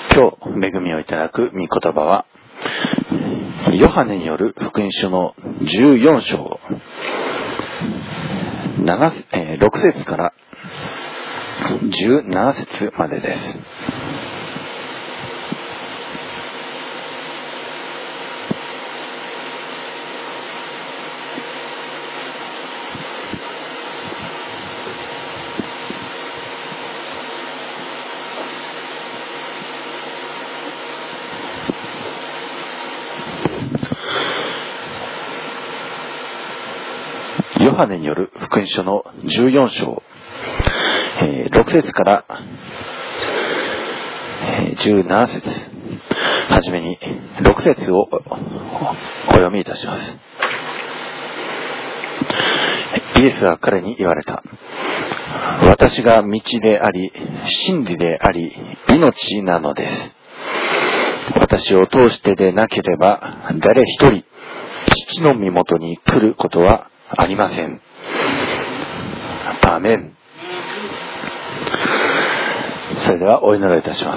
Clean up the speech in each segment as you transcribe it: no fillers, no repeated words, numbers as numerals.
今日恵みをいただく御言葉はヨハネによる福音書の14章6節から17節までです。ヨハネによる福音書の14章、6節から17節、はじめに6節をお読みいたします。イエスは彼に言われた。私が道であり、真理であり、命なのです。私を通してでなければ、誰一人、父の身元に来ることはありません。アーメン。それではお祈りをいたします。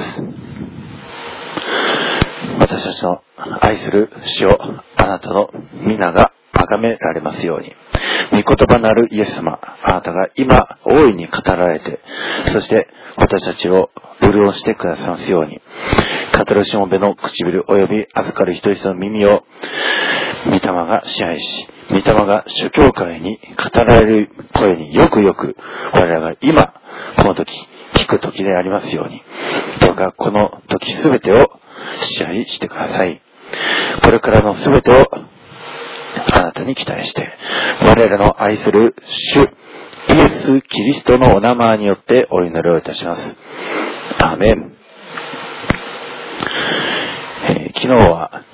私たちの愛する主よ、あなたの皆が崇められますように。御言葉なるイエス様、あなたが今大いに語られて、そして私たちを潤してくださいますように。語るしもべの唇及び預かる一人一人の耳を御霊が支配し、御霊が諸教会に語られる声によくよく我らが今この時聞く時でありますように、どうかこの時すべてを支配してください。これからのすべてをあなたに期待して、我らの愛する主イエス・キリストのお名前によってお祈りをいたします。アーメン。昨日は、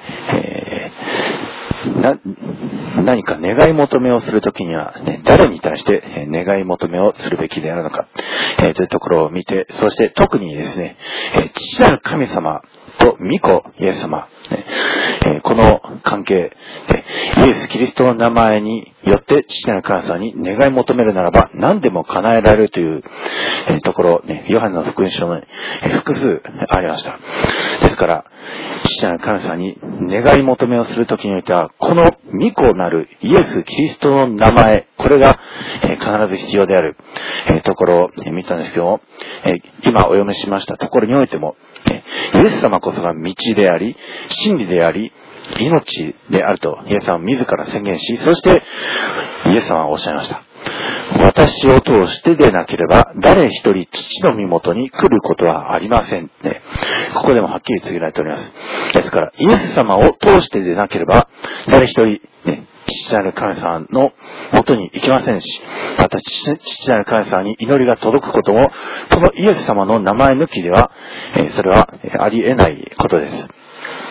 何か願い求めをするときには、誰に対して願い求めをするべきであるのか、というところを見て、そして特にですね、父なる神様と御子イエス様、この関係、イエス・キリストの名前によって父なる神様に願い求めるならば何でも叶えられるというところ、ヨハネの福音書の複数ありました。ですから父なる神様に願い求めをするときにおいては、この御子なるイエス・キリストの名前、これが必ず必要であるところを見たんですけども、今お読みしましたところにおいても、イエス様こそが道であり、真理であり、命であるとイエス様自ら宣言し、そしてイエス様はおっしゃいました。私を通してでなければ誰一人父の身元に来ることはありません、ここでもはっきり告げられております。ですからイエス様を通してでなければ誰一人、父なる神様の元に行きませんし、また父なる神様に祈りが届くこともこのイエス様の名前抜きでは、それはありえないことです。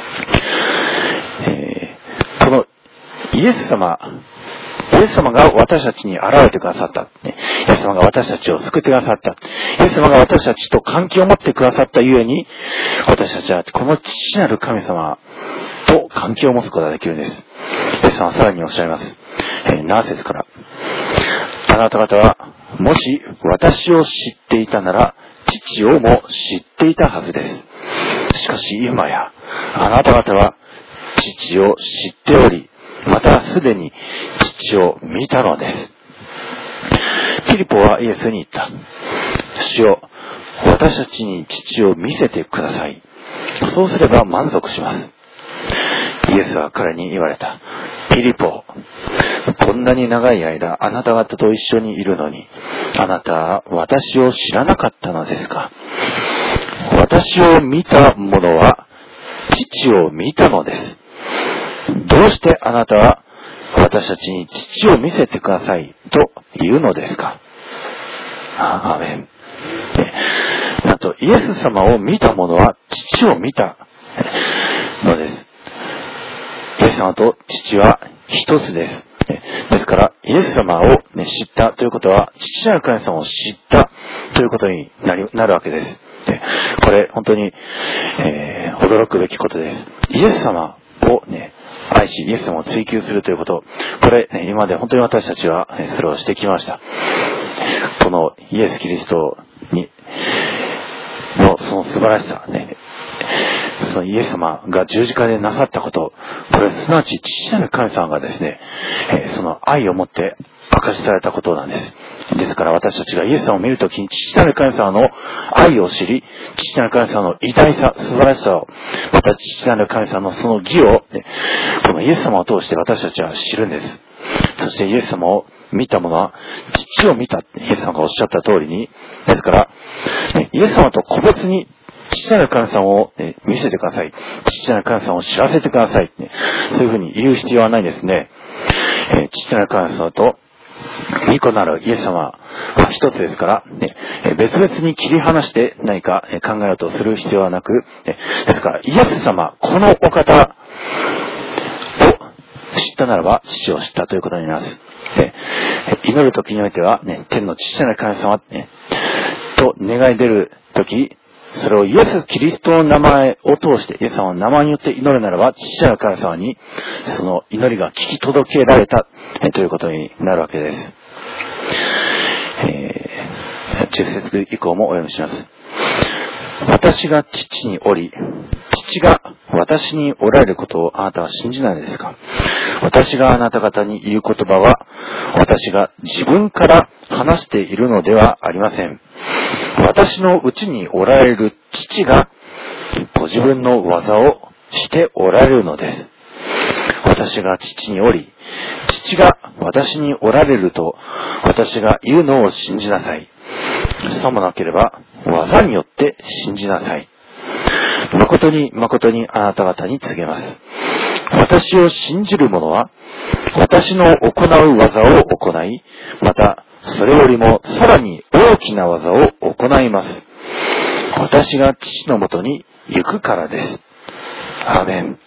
このイエス様が私たちに現れてくださった。イエス様が私たちを救ってくださった。イエス様が私たちと関係を持ってくださったゆえに、私たちはこの父なる神様と関係を持つことができるんです。イエス様はさらにおっしゃいます。7節から。あなた方は、もし私を知っていたなら、父をも知っていたはずです。しかし今や、あなた方は父を知っており、またすでに父を見たのです。ピリポはイエスに言った。主よ、私たちに父を見せてください。そうすれば満足します。イエスは彼に言われた。ピリポ、こんなに長い間あなた方と一緒にいるのに、あなたは私を知らなかったのですか。私を見た者は父を見たのです。どうしてあなたは私たちに父を見せてくださいと言うのですか。アーメン。なんとイエス様を見た者は父を見たのです。イエス様と父は一つです。ですからイエス様を、知ったということは父なる神様を知ったということになるわけです。これ本当に、驚くべきことです。イエス様を愛しイエス様を追求するということ、これ、今まで本当に私たちはそれをしてきました。このイエス・キリストのその素晴らしさ、 そのイエス様が十字架でなさったこと、これすなわち父なる神様がですね、その愛をもって明かしされたことなんです。ですから私たちがイエス様を見るときに父なる神様の愛を知り、父なる神様の偉大さ、素晴らしさを、また父なる神様のその義を、このイエス様を通して私たちは知るんです。そしてイエス様を見た者は父を見たってイエス様がおっしゃった通りに、ですから、イエス様と個別に父なる神様を見せてください。父なる神様を知らせてください。そういうふうに言う必要はないですね。父なる神様と御子なるイエス様は一つですから、別々に切り離して何か考えようとする必要はなく、ですからイエス様、このお方を知ったならば父を知ったということになります。祈るときにおいては、天の父なる神様、と願い出るとき、それをイエス・キリストの名前を通して、イエス様の名前によって祈るならば、父なる神様にその祈りが聞き届けられたということになるわけです。10節以降もお読みします。私が父におり、父が私におられることをあなたは信じないのですか？私があなた方に言う言葉は、私が自分から話しているのではありません。私のうちにおられる父がご自分の技をしておられるのです。私が父におり、父が私におられると私が言うのを信じなさい。さもなければ技によって信じなさい。誠に誠にあなた方に告げます。私を信じる者は私の行う技を行い、またそれよりもさらに大きな技を行います。私が父のもとに行くからです。アーメン。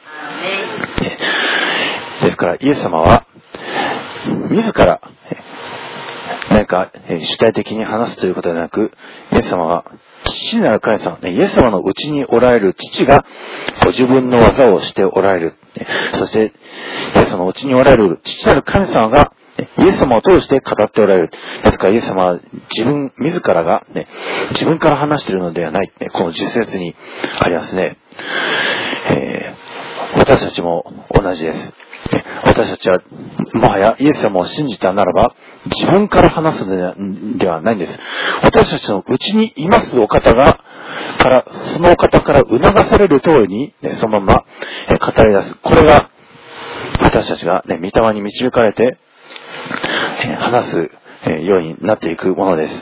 ですからイエス様は自ら何か主体的に話すということではなく、イエス様は父なる神様、イエス様のうちにおられる父がご自分の技をしておられる。そしてイエス様のうちにおられる父なる神様がイエス様を通して語っておられる。ですからイエス様は自らが、自分から話しているのではない。この10節にありますね。私たちも同じです。私たちはもはやイエス様を信じたならば自分から話すのではないんです。私たちのうちにいますお方からそのお方から促される通りに、そのまま語り出す。これが私たちが、御霊に導かれて話すようになっていくものです。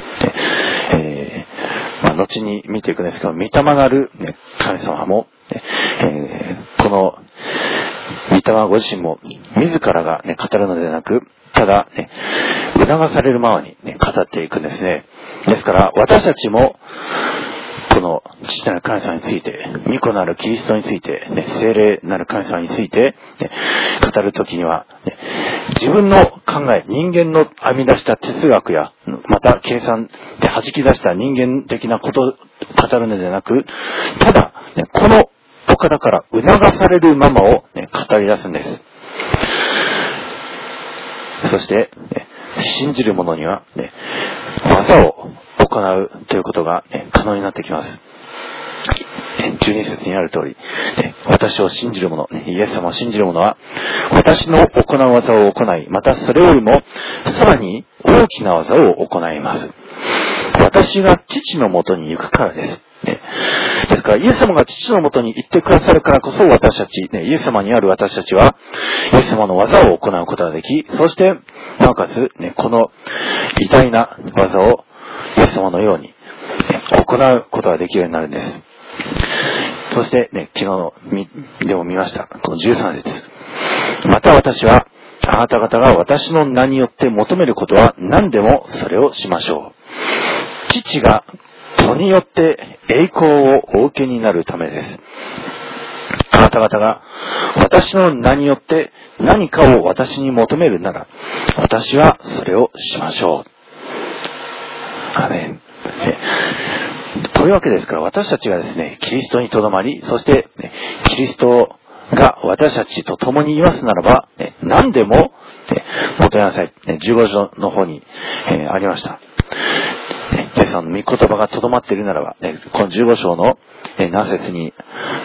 後に見ていくんですけど、御霊なる神様も、この御霊ご自身も自らが、語るのではなく、ただ、促されるままに、語っていくんですね。ですから私たちもこの父なる神様について、御子なるキリストについて、聖霊なる神様について、語るときには、自分の考え、人間の編み出した哲学や、また計算で弾き出した人間的なことを語るのではなく、ただ、このお方から促されるままを、語り出すんです。そして、信じる者には、技を行うということが、可能になってきます。12節にある通り、私を信じる者、イエス様を信じる者は、私の行う技を行い、またそれよりもさらに大きな技を行います。私が父のもとに行くからです。ですから、イエス様が父のもとに行ってくださるからこそ私たち、イエス様にある私たちは、イエス様の技を行うことができ、そして、なおかつ、この偉大な技をイエス様のように行うことができるようになるんです。そして、昨日でも見ました。この13節。また私は、あなた方が私の名によって求めることは何でもそれをしましょう。父が子によって栄光をお受けになるためです。あなた方が私の名によって何かを私に求めるなら、私はそれをしましょう。アメン。というわけですから、私たちがですね、キリストにとどまり、そして、キリストが私たちと共にいますならば、何でも求めなさい。15章の方にありました。イエス様の御言葉がとどまっているならば、この15章の何節に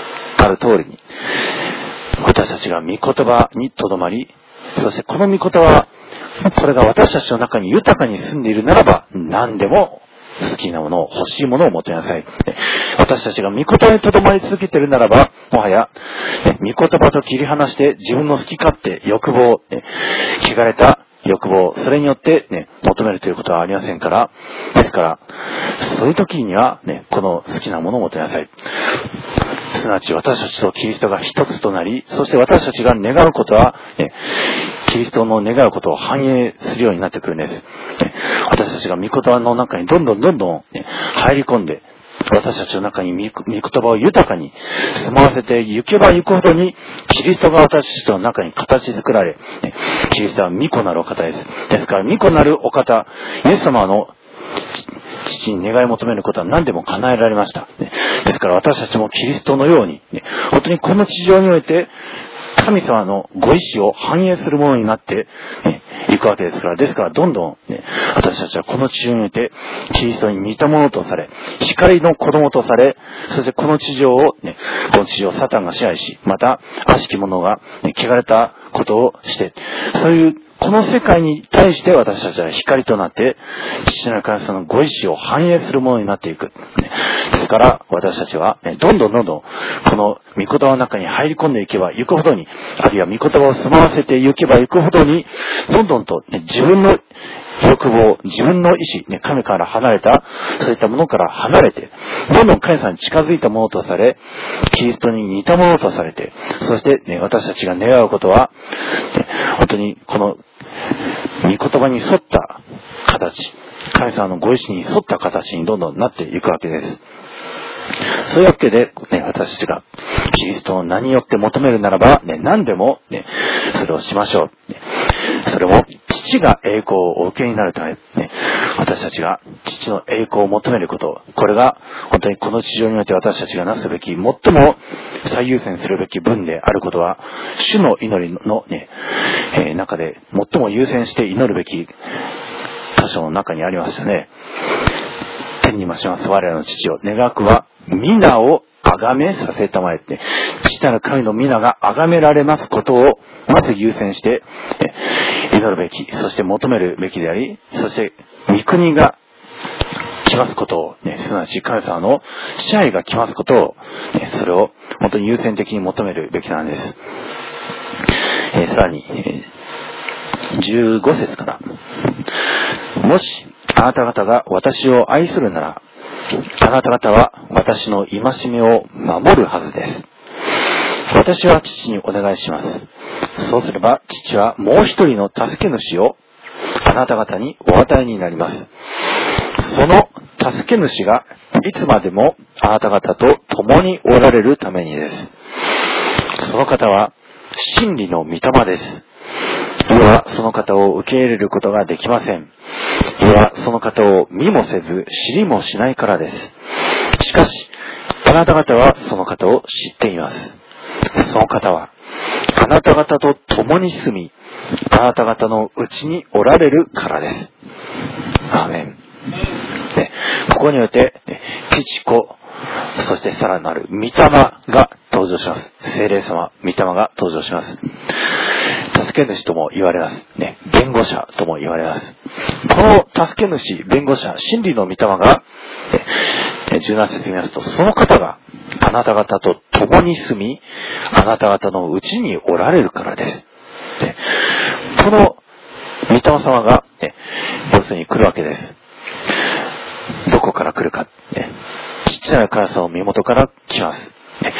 ある通りに、私たちが御言葉にとどまり、そしてこの御言葉、これが私たちの中に豊かに住んでいるならば、何でも好きなものを、欲しいものを求めなさい。私たちが御言葉にとどまり続けているならば、もはや、御言葉と切り離して自分の好き勝手、欲望、汚れた欲望、それによって求めるということはありませんから、ですから、そういう時にはこの好きなものを求めなさい。すなわち私たちとキリストが一つとなり、そして私たちが願うことは、キリストの願うことを反映するようになってくるんです。私たちが御言葉の中にどんどん入り込んで、私たちの中に御言葉を豊かに住まわせていけばいくほどに、キリストが私たちの中に形作られ、キリストは御子なるお方です。ですから御子なるお方、イエス様の父に願い求めることは何でも叶えられました。ですから私たちもキリストのように、本当にこの地上において神様のご意志を反映するものになっていくわけですから、ですからどんどん、私たちはこの地上においてキリストに似たものとされ、光の子供とされ、そしてこの地上をサタンが支配し、また悪しき者が、汚れたことをして、そういうこの世界に対して私たちは光となって、父なる神様のご意志を反映するものになっていく。ですから私たちはどんどんこの御言葉の中に入り込んでいけばいくほどに、あるいは御言葉を住まわせていけばいくほどに、どんどんと自分の欲望、自分の意志、神から離れた、そういったものから離れて、どんどん神様に近づいたものとされ、キリストに似たものとされて、そして、私たちが願うことは、本当にこの御言葉に沿った形、神様のご意志に沿った形にどんどんなっていくわけです。そういうわけで、私たちがキリストの名によって求めるならば、何でも、それをしましょう。それも父が栄光をお受けになるため、私たちが父の栄光を求めること、これが本当にこの地上において私たちがなすべき最も最優先するべき分であることは、主の祈りの、中で最も優先して祈るべき箇所の中にありましたね。天に増します我らの父を願わくは皆を崇めさせたまえって、父なる神の皆が崇められますことをまず優先して祈るべき、そして求めるべきであり、そして御国が来ますことを、すなわち神様の支配が来ますことを、それを本当に優先的に求めるべきなんです。さらに、15節から、もしあなた方が私を愛するなら、あなた方は私の戒めを守るはずです。私は父にお願いします。そうすれば父はもう一人の助け主をあなた方にお与えになります。その助け主がいつまでもあなた方と共におられるためにです。その方は真理の御霊です。世はその方を受け入れることができません。世はその方を見もせず知りもしないからです。しかしあなた方はその方を知っています。その方はあなた方と共に住み、あなた方のうちにおられるからです。アーメン。ここにおいて父子、そしてさらなる御霊が登場します。聖霊様、御霊が登場します。助け主とも言われます。弁護者とも言われます。この助け主、弁護者、真理の御霊が、17節見ますと、その方があなた方と共に住み、あなた方のうちにおられるからです。この御霊様が、要するに来るわけです。どこから来るか。父なる神様の身元から来ます。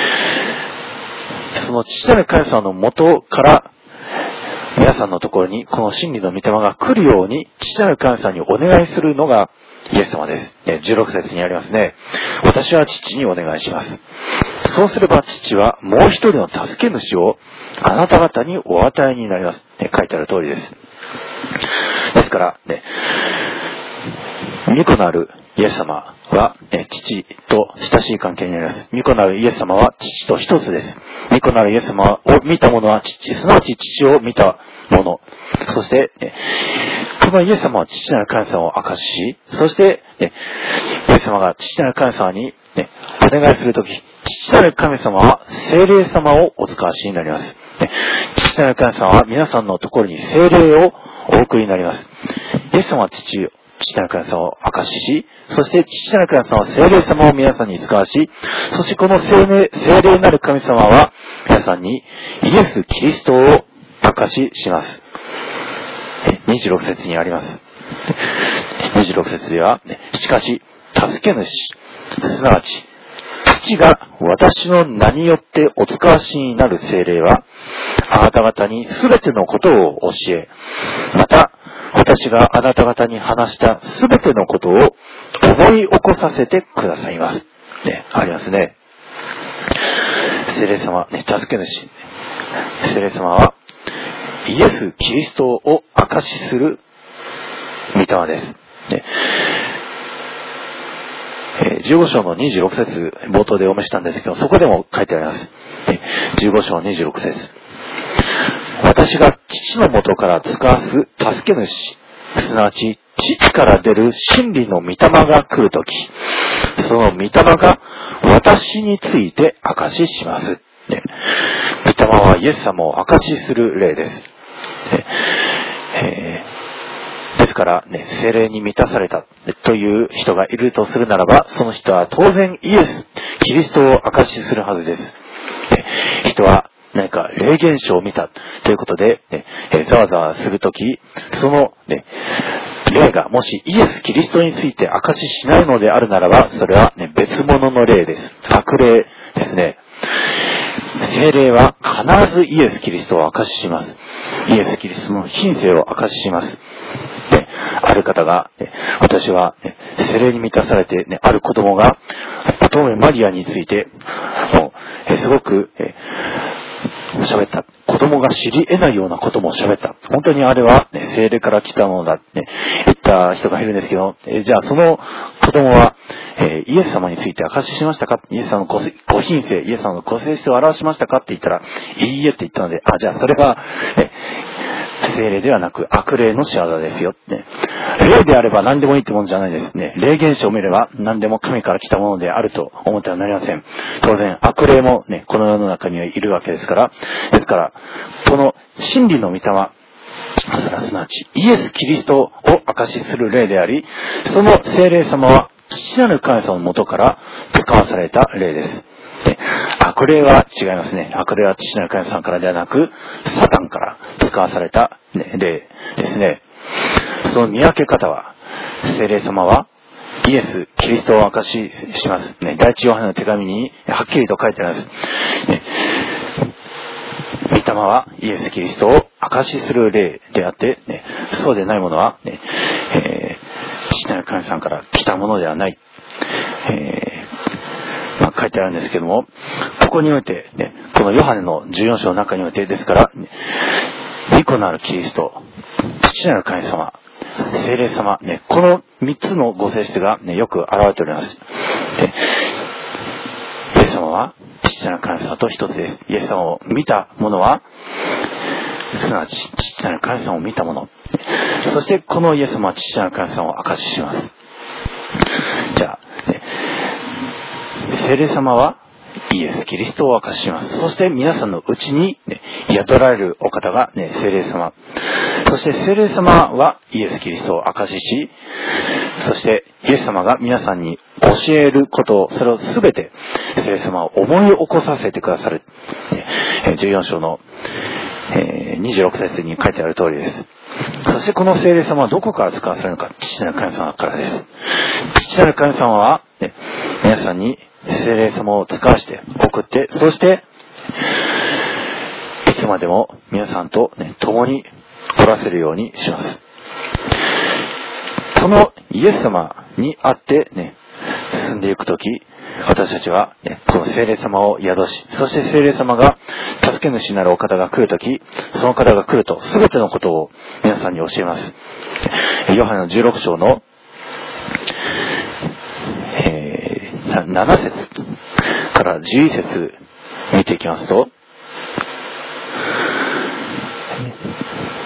その父なる神様の元から皆さんのところにこの真理の御霊が来るように父なる神様にお願いするのがイエス様です。16節にありますね。私は父にお願いします。そうすれば父はもう一人の助け主をあなた方にお与えになります。書いてある通りです。ですから御子なるイエス様は父と親しい関係にあります。御子なるイエス様は父と一つです。御子なるイエス様を見た者は父、すなわち父を見た者。そして、このイエス様は父なる神様を明かし、そして、イエス様が父なる神様にお願いするとき、父なる神様は聖霊様をお使わしになります。父なる神様は皆さんのところに聖霊をお送りになります。イエス様は父なる神様を証しし、そして父なる神様は聖霊様を皆さんに使わし、そしてこの聖霊なる神様は皆さんにイエス・キリストを証しします。26節にあります。26節では、しかし、助け主、すなわち、父が私の名によってお使わしになる聖霊は、あなた方にすべてのことを教え、また、私があなた方に話したすべてのことを思い起こさせてくださいます。ありますね。聖霊様、助け主。聖霊様は、イエス・キリストを証しする御霊です。15章の26節冒頭でお読みしたんですけど、そこでも書いてあります。15章26節。私が父の元から使わす助け主、すなわち父から出る真理の御霊が来るとき、その御霊が私について証しします。御霊はイエス様を証しする霊です。ですから、聖霊に満たされたという人がいるとするならば、その人は当然イエス、キリストを証しするはずです。人は何か霊現象を見たということで、ざわざわするとき、その、霊がもしイエス・キリストについて証ししないのであるならば、それは、別物の霊です。悪霊ですね。聖霊は必ずイエス・キリストを証しします。イエス・キリストの品性を証しします。ある方が、私は、聖霊に満たされて、ある子供が、乙女マリアについて、すごく、喋った。子供が知り得ないようなことも喋った。本当にあれは、聖霊から来たものだって、言った人がいるんですけど、じゃあその子供は、イエス様について証ししましたか？イエス様のご品性、イエス様のご性質を表しましたかって言ったら、いいえって言ったので、じゃあそれは、聖霊ではなく悪霊の仕業ですよ。霊であれば何でもいいってもんじゃないですね。霊現象を見れば何でも神から来たものであると思ってはなりません。当然悪霊もこの世の中にはいるわけですから、この真理の御霊、すなわちイエス・キリストを証しする霊であり、その聖霊様は父なる神様の元から使わされた霊です。悪霊は違いますね。悪霊は父なる神様からではなく、サタンから使わされた、霊ですね。その見分け方は、聖霊様はイエス・キリストを証しします。第一ヨハネの手紙にはっきりと書いてあります。御霊はイエス・キリストを証しする霊であって、そうでないものは、父なる神様から来たものではない。書いてあるんですけども、ここにおいて、このヨハネの14章の中においてですから、御子なるキリスト、父なる神様、聖霊様、この3つのご性質が、よく現れております。イエス様は父なる神様と一つです。イエス様を見た者は、すなわち父なる神様を見た者。そしてこのイエス様は父なる神様を証しします。じゃあ、聖霊様はイエス・キリストを証しします。そして皆さんのうちに、宿られるお方が、聖霊様。そして聖霊様はイエス・キリストを証しし、そしてイエス様が皆さんに教えることを、それをすべて聖霊様を思い起こさせてくださる。14章の26節に書いてある通りです。そしてこの聖霊様はどこから使わされるのか、父なる神様からです。父なる神様は、皆さんに聖霊様を使わして送って、そしていつまでも皆さんと、共におらせるようにします。このイエス様にあって、進んでいくとき、私たちは、この聖霊様を宿し、そして聖霊様が助け主なるお方が来るとき、その方が来ると全てのことを皆さんに教えます。ヨハネの16章の7節から11節見ていきますと、ヨハネ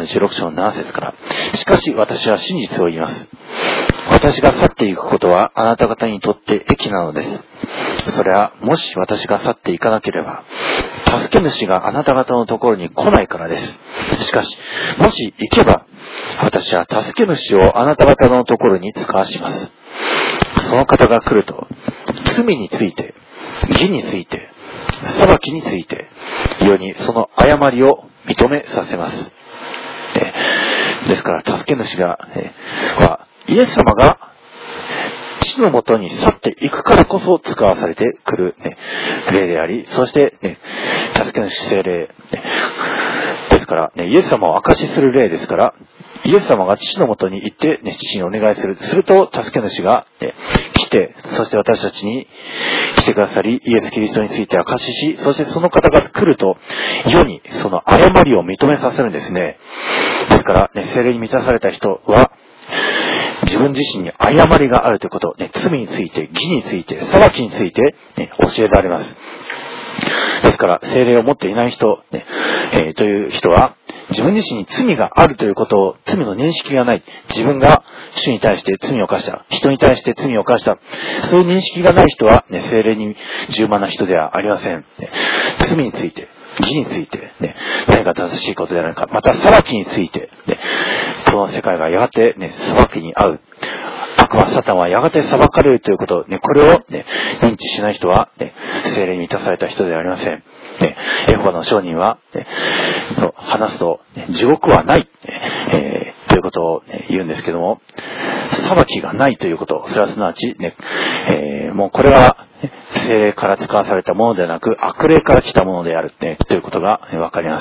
36章の7節から。しかし私は真実を言います。私が去っていくことはあなた方にとって益なのです。それはもし私が去っていかなければ、助け主があなた方のところに来ないからです。しかし、もし行けば、私は助け主をあなた方のところに使わします。その方が来ると、罪について、義について、裁きについて、世にその誤りを認めさせます。ですから、助け主は、イエス様が父のもとに去っていくからこそ使わされてくる、霊であり、そして、助け主聖霊、ですから、イエス様を証しする霊ですから、イエス様が父のもとに行って、父にお願いする。すると、助け主が、来て、そして私たちに来てくださり、イエス・キリストについて証しし、そしてその方が来ると、世にその誤りを認めさせるんですね。ですから、聖霊に満たされた人は、自分自身に誤りがあるということ、罪について、義について、裁きについて、教えられます。ですから、聖霊を持っていない人、という人は、自分自身に罪があるということを、罪の認識がない。自分が主に対して罪を犯した。人に対して罪を犯した。そういう認識がない人は、聖霊に充満な人ではありません。罪について、義について、何が正しいことであるのか、また裁きについて、この世界がやがて、裁きに遭う。悪魔サタンはやがて裁かれるということ、これを、認知しない人は、聖霊に満たされた人ではありません。エホバの証人は、話すと、地獄はない、ということを、言うんですけども、裁きがないということ、それはすなわち、もうこれは、聖霊から使わされたものではなく、悪霊から来たものである、ということがわかります。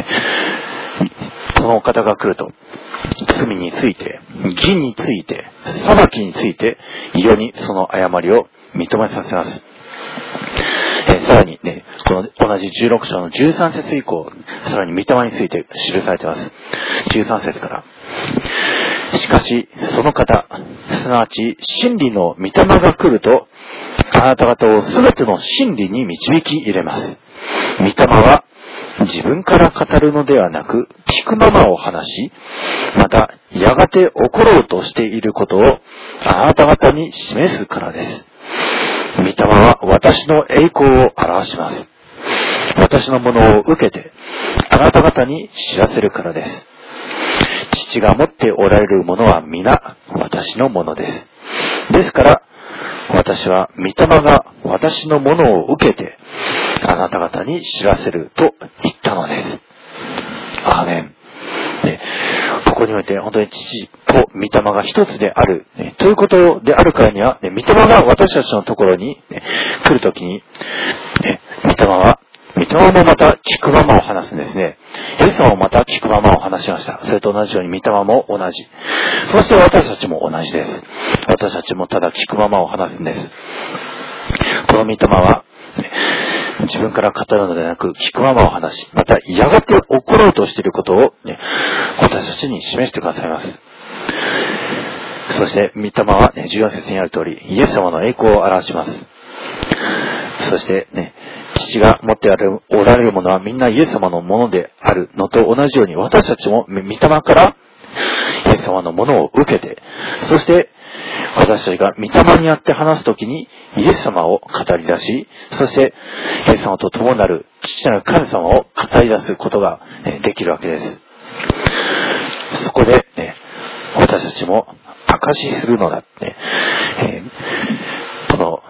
このお方が来ると、罪について、義について、裁きについて、世にその誤りを認めさせます。さらにこの同じ16章の13節以降、さらに御霊について記されています。13節から。しかし、その方、すなわち真理の御霊が来ると、あなた方をすべての真理に導き入れます。御霊は、自分から語るのではなく、聞くままを話し、また、やがて起ころうとしていることを、あなた方に示すからです。御霊は私の栄光を表します。私のものを受けて、あなた方に知らせるからです。父が持っておられるものは皆、私のものです。ですから、私は御霊が私のものを受けて、あなた方に知らせると言ったのです。アーメン。ここにおいて本当に父と御霊が一つである、ということであるからには、御霊が私たちのところに、来るときに、御霊もまた聞くままを話すんですね。イエス様もまた聞くままを話しました。それと同じように御霊も同じ。そして私たちも同じです。私たちもただ聞くままを話すんです。この御霊は、自分から語るのではなく、聞くままを話し、またやがて起ころうとしていることを、私たちに示してくださいます。そして、御霊は、14節にある通り、イエス様の栄光を表します。そして、父が持っておられるものはみんなイエス様のものであるのと同じように、私たちも御霊からイエス様のものを受けて、そして、私たちが御霊にあって話すときにイエス様を語り出し、そしてイエス様と共なる父なる神様を語り出すことができるわけです。そこで、私たちも証しするのだって、この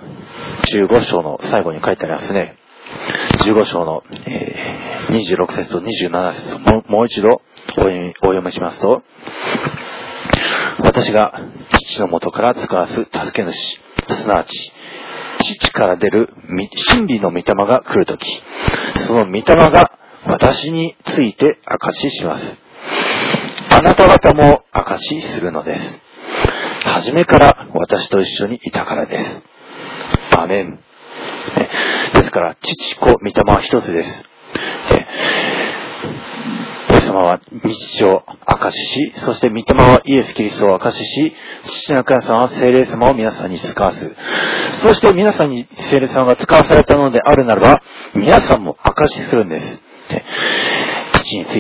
15章の最後に書いてありますね。15章の26節と27節をもう一度お読みしますと、私が父の元から使わす助け主、すなわち父から出る真理の御霊が来るとき、その御霊が私について証しします。あなた方も証しするのです。初めから私と一緒にいたからです。アーメン。ですから父子御霊は一つです。イエス様は日常を証しし、そして御霊はイエス・キリストを証しし、父なる神様は聖霊様を皆さんに使わす。そして皆さんに聖霊様が使わされたのであるならば、皆さんも証しするんです。父について、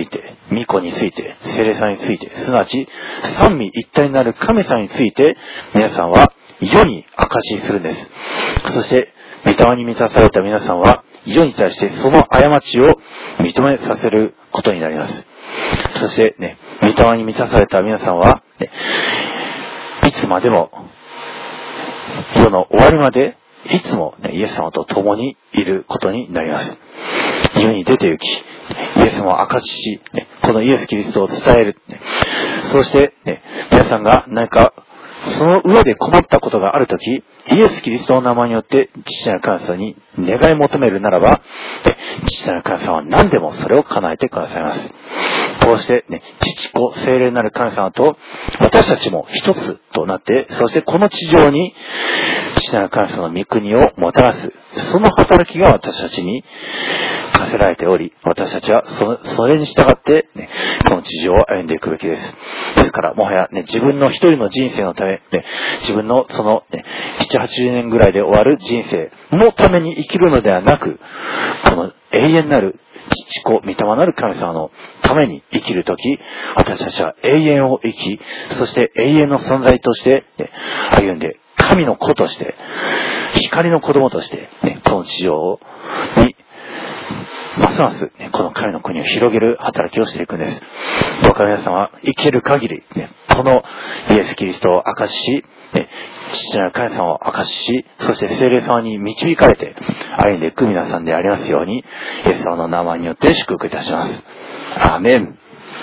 御子について、聖霊様について、すなわち三位一体になる神様について、皆さんは世に証しするんです。そして、御霊に満たされた皆さんは、世に対してその過ちを認めさせることになります。そしてね、御霊に満たされた皆さんは、ね、いつまでも、世の終わりまで、いつも、ね、イエス様と共にいることになります。世に出て行き、イエス様を証しし、ね、このイエス・キリストを伝える。ね、そして、ね、皆さんが何か、その上で困ったことがあるとき、イエス・キリストの名前によって父なる神様に願い求めるならば、父なる神様は何でもそれを叶えてくださいます。こうしてね、父子聖霊なる神様と私たちも一つとなって、そしてこの地上に父なる神様の御国をもたらす、その働きが私たちに課せられており、私たちはそれに従って、ね、この地上を歩んでいくべきです。ですから、もはや、ね、自分の一人の人生のため、ね、自分のその、ね、7、80年ぐらいで終わる人生のために生きるのではなく、この永遠なる父子、御霊なる神様のために生きるとき、私たちは永遠を生き、そして永遠の存在として、ね、歩んで、神の子として、光の子供として、ね、この地上に、ますます、ね、この神の国を広げる働きをしていくんです。どうか皆様は生きる限り、ね、このイエス・キリストを証しし、ね、父なる神様を証しし、そして聖霊様に導かれて歩んでいく皆さんでありますように、イエス様の名前によって祝福いたします。アーメン。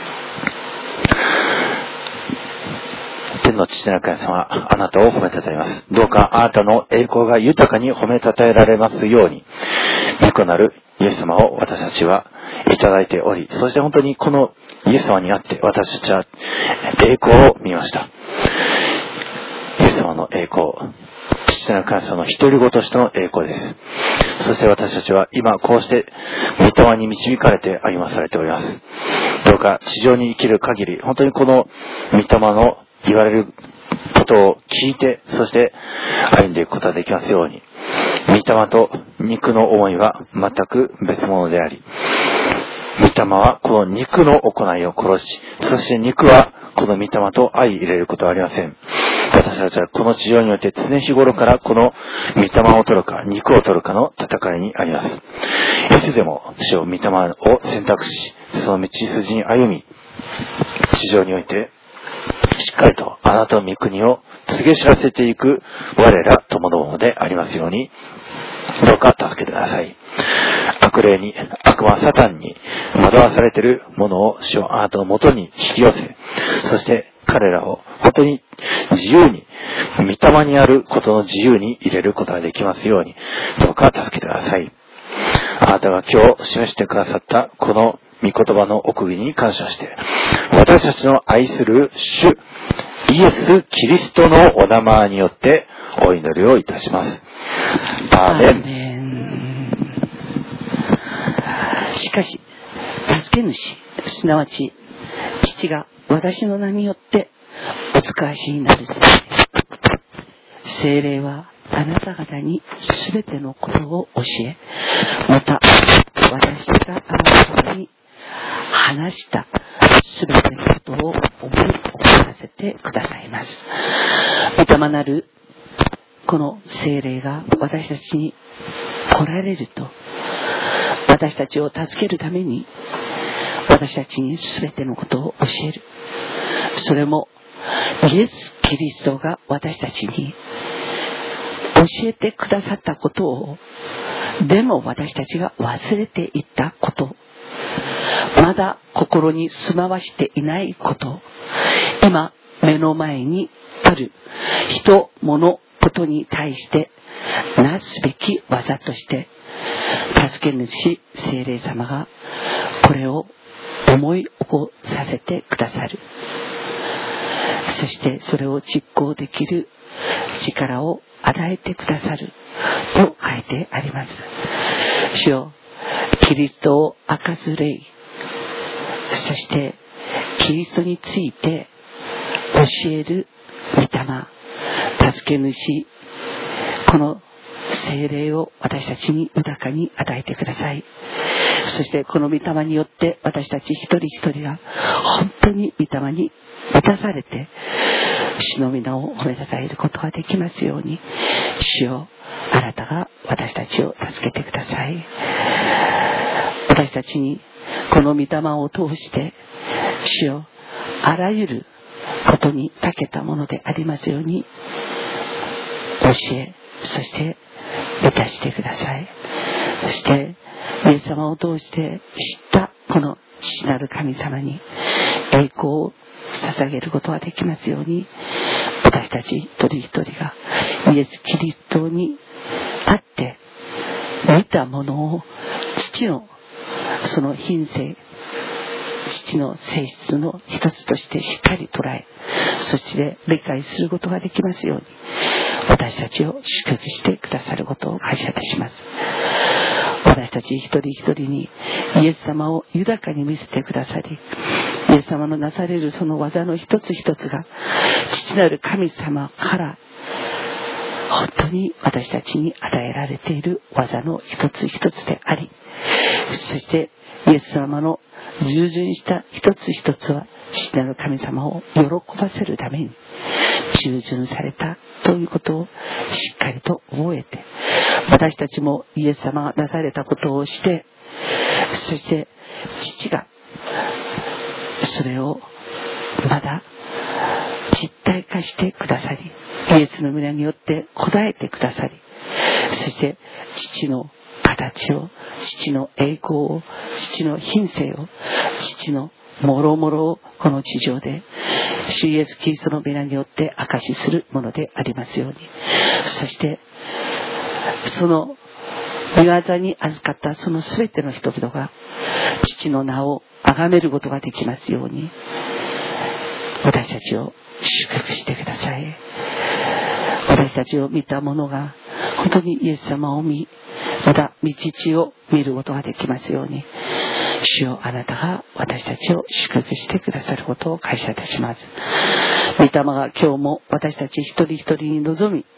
天の父なる神様、あなたを褒めたたえます。どうかあなたの栄光が豊かに褒めたたえられますように、御子なるイエス様を私たちはいただいており、そして本当にこのイエス様にあって私たちは栄光を見ました。イエス様の栄光、父なる神様の独り子としての栄光です。そして私たちは今こうして御霊に導かれて歩まされております。どうか地上に生きる限り、本当にこの御霊の言われることを聞いて、そして歩んでいくことができますように、御霊と肉の思いは全く別物であり、御霊はこの肉の行いを殺し、そして肉はこの御霊と相入れることはありません。私たちはこの地上において常日頃からこの御霊を取るか肉を取るかの戦いにあります。いつでも主を御霊を選択し、その道筋に歩み、地上においてしっかりとあなたの御国を告げ知らせていく我ら友どもでありますように、どうか助けてください。悪霊に、悪魔サタンに惑わされているものを主をあなたのもとに引き寄せ、そして彼らを本当に自由に、御霊にあることの自由に入れることができますように、どうか助けてください。あなたが今日示してくださったこの御言葉の奥義に感謝して、私たちの愛する主イエス・キリストのお名前によってお祈りをいたします。アーメン。 しかし助け主、すなわち父が私の名によってお使わしになる聖霊はあなた方にすべてのことを教え、また私があなた方に話したすべてのことを思い起こさせてくださいます。御霊なるこの聖霊が私たちに来られると、私たちを助けるために私たちにすべてのことを教える。それもイエス・キリストが私たちに教えてくださったことを、でも私たちが忘れていったこと、まだ心に住まわしていないこと、今目の前にある人、物、ことに対してなすべき技として、助け主聖霊様がこれを思い起こさせてくださる。そしてそれを実行できる力を与えてくださると書いてあります。主よ、キリストを明かす霊、そしてキリストについて教える御霊、助け主、この聖霊を私たちに豊かに与えてください。そしてこの御霊によって私たち一人一人が本当に御霊に満たされて主の皆を褒めたたえることができますように、主よ、あなたが私たちを助けてください。私たちにこの御霊を通して主よ、あらゆることに長けたものでありますように教え、そして満たしてください。そしてイエス様を通して知ったこの父なる神様に栄光を捧げることができますように、私たち一人一人がイエス・キリストにあって見たものを父のその品性、父の性質の一つとしてしっかり捉え、そして理解することができますように、私たちを祝福してくださることを感謝いたします。私たち一人一人にイエス様を豊かに見せてくださり、イエス様のなされるその技の一つ一つが父なる神様から本当に私たちに与えられている技の一つ一つであり、そしてイエス様の従順した一つ一つは父なる神様を喜ばせるために従順されたということをしっかりと覚えて、私たちもイエス様がなされたことをして、そして父がそれをまだ実体化してくださり、イエスの皆によって応えてくださり、そして父の形を、父の栄光を、父の品性を、父のもろもろをこの地上で主イエスキリストの皆によって証しするものでありますように、そしてその御業に預かったその全ての人々が父の名を崇めることができますように、私たちを祝福してください。私たちを見た者が本当にイエス様を見、また御父を見ることができますように、主よ、あなたが私たちを祝福してくださることを感謝いたします。御霊が今日も私たち一人一人に臨み、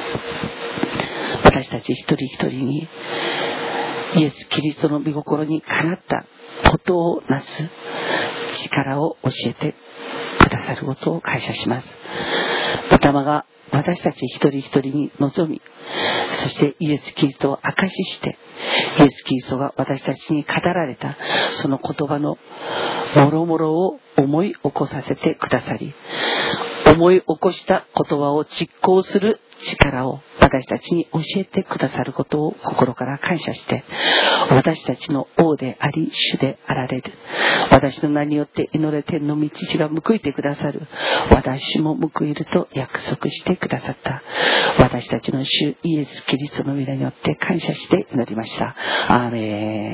私たち一人一人にイエス・キリストの御心にかなったことをなす力を教えてくださることを感謝します。御霊が私たち一人一人に臨み、そしてイエス・キリストを証しして、イエス・キリストが私たちに語られたその言葉のもろもろを思い起こさせてくださり、思い起こした言葉を実行する力を私たちに教えてくださることを心から感謝して、私たちの王であり主であられる、私の名によって祈れ天の道父が報いてくださる、私も報いると約束してくださった私たちの主イエス・キリストの皆によって感謝して祈りました。アーメン。